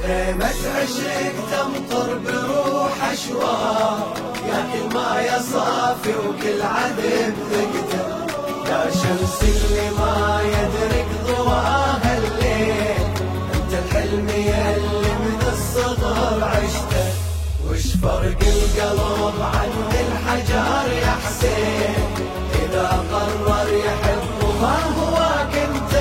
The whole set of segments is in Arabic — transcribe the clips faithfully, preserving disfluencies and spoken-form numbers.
خيمة عشق تمطر بروح أشواق، يا كل ما يا صافي وكل عذب ذقته، يا شمس اللي ما يدرك ضواها الليل، انت الحلم يلي من الصغر عشته، وش فرق القلب عن الحجر يا حسين، إذا قرر يحب ما هواك انت.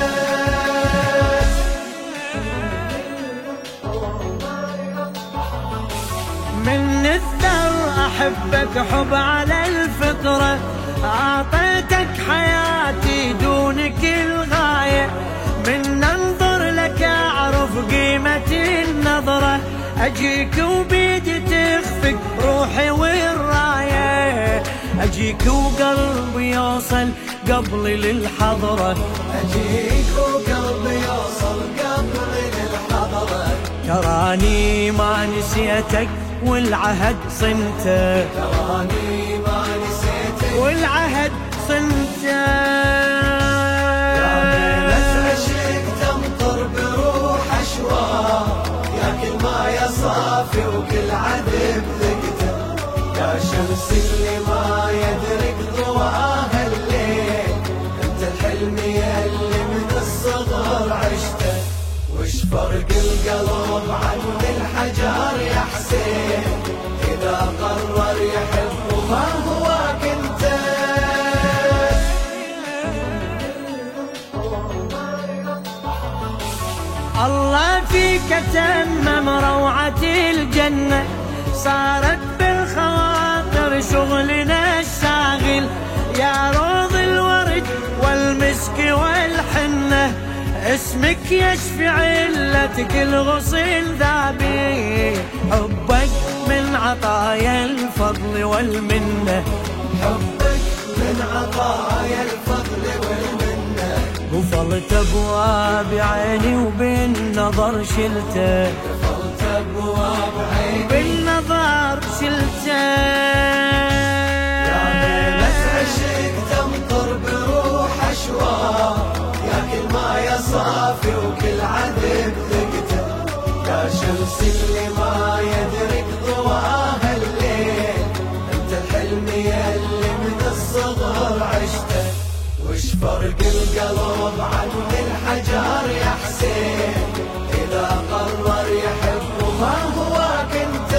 من الذر أحبك حب على الفطرة، أعطيتك حياتي دونك الغاية، من أنظر لك أعرف قيمة النظرة، أجيك وبيدي تخفق روحي والراية، أجيك وقلبي يوصل قبلي للحضرة، أجيك وقلبي يوصل قبلي للحضرة، تراني ما نسيتك والعهد صنته، تراني ما نسيتك والعهد صنته. يا خيمة عشق تمطر بروح أشواق، يا كل ما يا صافي وكل عذب ذقته، يا شمس اللي ما يدرك ضواها الليل، انت الحلم يلي من الصغر عشته، وش فرق القلب عن الحجر يا حسين، إذا قرر يحب ما هواك انت. الله فيك تمم روعة الجنة، صارت بالخواطر شغلنا الشاغل، يا روض الورد والمسك والحنة، اسمك يشفي علة كل غصن ذابي، حبك من عطايا الفضل والمنة، حبك من عطايا الفضل والمنة، قفلت ابواب عيني وبالنظر شلته، قفلت ابواب عيني بالنظر شلته. يا خيمة عشق تمطر بروح أشواق، يا كل ما يا صافي وكل عذب ذقته، يا شمس اللي ما يدرك ضواها الليل، انت الحلم يلي من الصغر عشته، وش فرق القلب عن الحجر يا حسين، إذا قرر يحب ما هواك انت.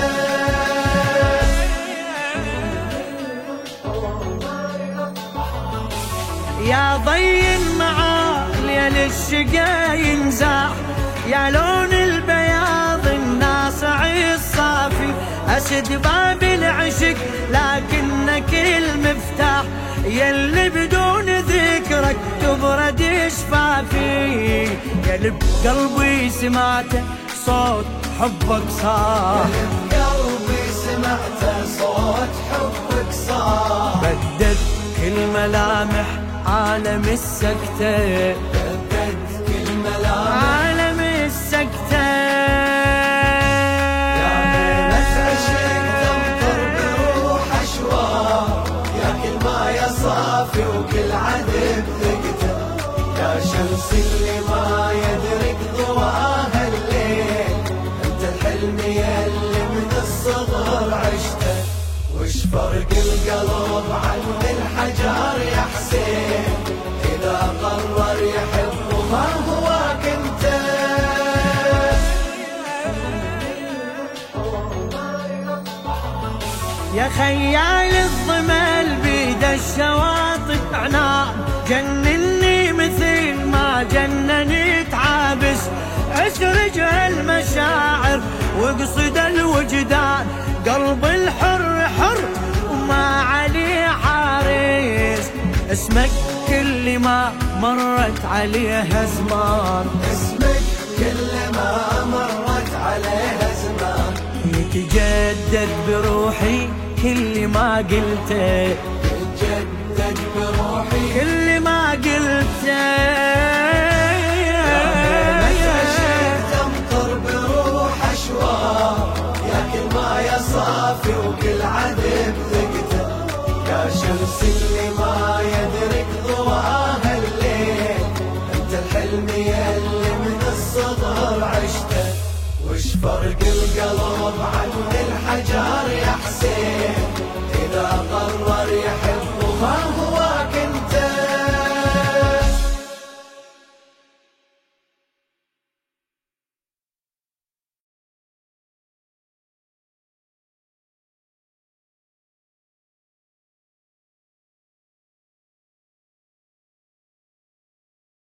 يا ضي معالي للشقا ينزاح، يا لون البياض الناصع الصافي، أسد باب العشق لكنك المفتاح، يلي بدون ذكرك تبرد شفافي، يلي بقلبي سمعته صوت حبك صار، يلي بقلبي سمعته صوت حبك صار، بدد كل ملامح عالم السكتة، بدد كل ملامح عالم السكتة. يا خيمة عشق تمطر بروح أشواق، يا كل ما يا صافي وكل عذب ذقته، يا شمس اللي ما يدرك ضواها الليل، انت الحلم يلي من الصغر عشته، وش فرق القلب عن الحجر يا حسين، إذا قرر يحب ما هواك انت. يا خيال الضمل بيد الشواطئ عنان، جنني مثل ما جننت عابس، اسرج المشاعر واقصد الوجدان، قلب الحر حر وما عليه حارس، اسمك كل ما مرت عليها زمان، اسمك كل ما مرت عليها زمان، يتجدد بروحي كل ما قلته، يتجدد بروحي كل ما قلته. يا خيمة عشق تمطر بروح أشواق، يا كل ما يا صافي وكل عذب ذقته، يا شمس اللي ما يدرك ضواها الليل، انت الحلم يلي من الصغر عشته، وش القلب عن الحجر يا حسين، إذا قرر يحب ما هو